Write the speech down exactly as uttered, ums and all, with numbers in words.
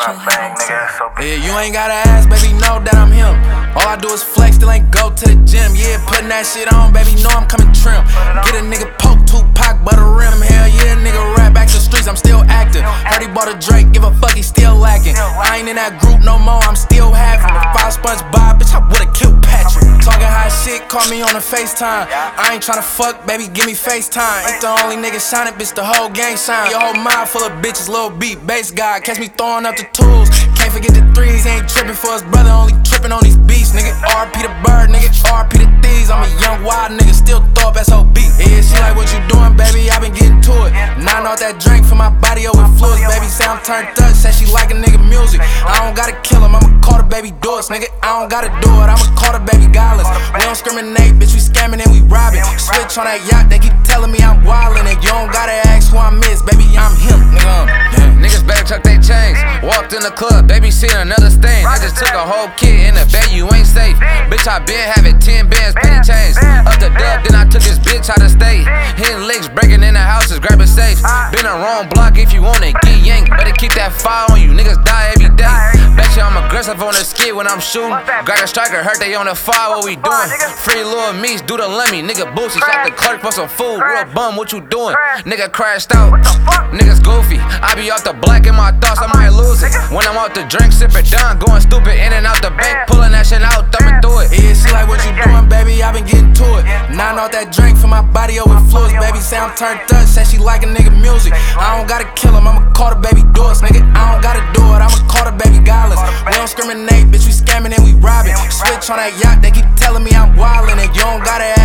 Yeah, you ain't gotta ask, baby, know that I'm him. All I do is flex, still ain't go to the gym. Yeah, putting that shit on, baby, know I'm coming trim. Get a nigga poke, Tupac, butter rim. Hell yeah, nigga rap back to the streets, I'm still active. Heard he bought a Drake, give a fuck, he still lacking. I ain't in that group no more, I'm still having. If I was SpongeBob, bitch, I would've killed Patrick. Talking high shit, call me on the FaceTime. I ain't tryna fuck, baby, give me FaceTime. Ain't the only nigga shining, bitch, the whole gang shine. Your whole mind full of bitches, little beat, bass guy. Catch me throwing up the tools. Can't forget the threes, ain't tripping for his brother, only tripping on these beats, nigga. R P the bird, nigga, R P the thieves. I'm a young wild nigga, still throw up S O B. Yeah, she like what you doing, baby, I been getting to it. Nine off that drink for my body over fluids, baby, say I'm turned up, say she like a nigga music. I don't gotta kill him, I'ma call the baby doors, nigga. I don't gotta do it, I'ma call the baby godless. We don't discriminate, bitch, we scamming and we robbing. Switch on that yacht, they keep telling me I'm wildin', and you don't gotta ask who I miss, baby, I'm him, nigga. Yeah. Niggas better tuck they chains. Walked in the club, baby, seen another stain. I just took a whole kid in the bed, you ain't safe. Bitch, I been having ten bands, penny chains. Up the dub, then I took this bitch out of state. Hitting licks, breaking in the houses, grabbing safes. Been a wrong block if you want it, get yanked. Better keep that fire on you, niggas die every day. Bet you I'm aggressive on the skid when I'm shooting. Grab a striker, hurt they on the fire, what we doing? Free Lil Meese, do the lemmy, nigga Boosie. Shot the clerk for some food, real bum, what you doing? Nigga crashed out, niggas goofy. I be off the black in my thoughts, I might lose it. When I'm out the drink, sippin' down, going stupid, in and out the bank, pulling that shit out, thumbing through it. Yeah, she like what you doing, baby, I been getting to it. Nine off that drink for my body over fluids, baby, say I'm turned up, say she like a nigga music. I don't gotta kill him, I'ma call the baby doors, nigga. I don't gotta do it, I'ma call the baby godless. We don't discriminate, bitch, we scamming and we robbing. Switch on that yacht, they keep telling me I'm wildin', and you don't gotta ask